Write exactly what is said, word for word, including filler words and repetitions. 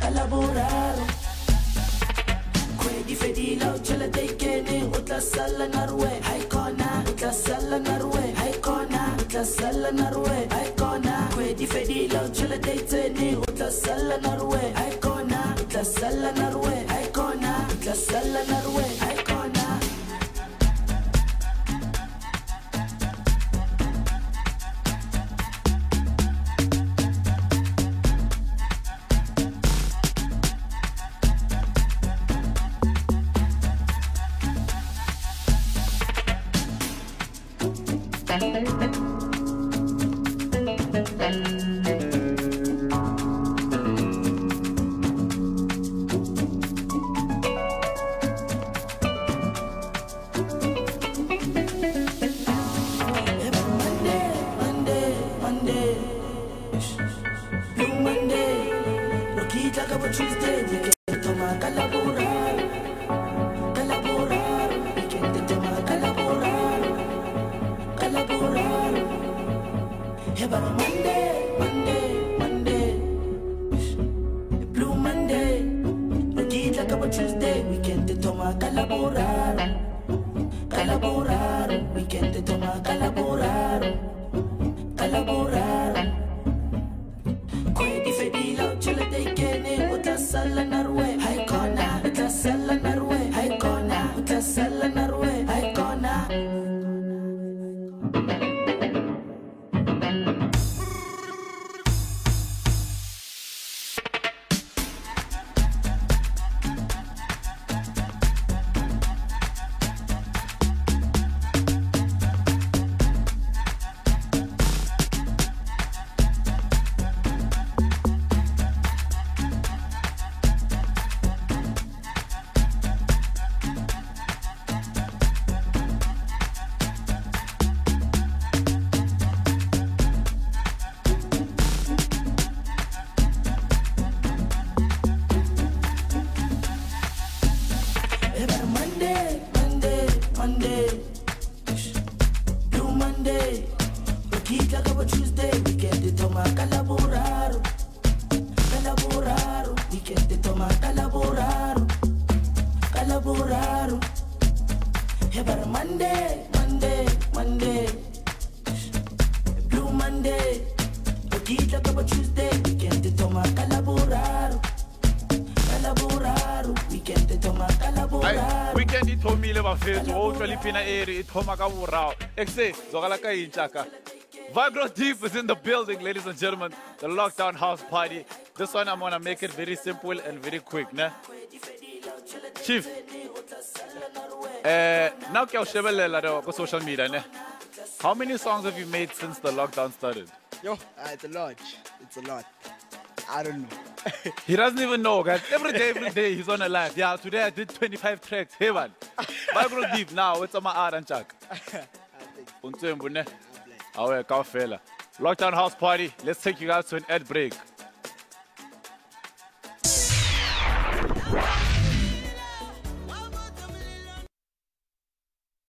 lavorare. Quedi fedila o ce la dei che ne o ta sala narwe. Hai kona, o ta sala narwe. Hai kona, o ta sala narwe. Hai kona. Quedi fedila o ce la dei te ne o ta sala narwe. Hai kona, o ta sala narwe. Hai kona, o ta sala narwe. Hai kona. Vibro Deep is in the building, ladies and gentlemen. The Lockdown House Party. This one I'm gonna make it very simple and very quick, ne? Chief. Uh, now on social media, ne? How many songs have you made since the lockdown started? Yo, uh, it's a lot. It's a lot. I don't know. He doesn't even know, guys. Every day, every day he's on a live. Yeah, today I did twenty-five tracks. Hey man. Vibro Deep now, it's on my art and chuck. Lockdown House Party. Let's take you guys to an ad break.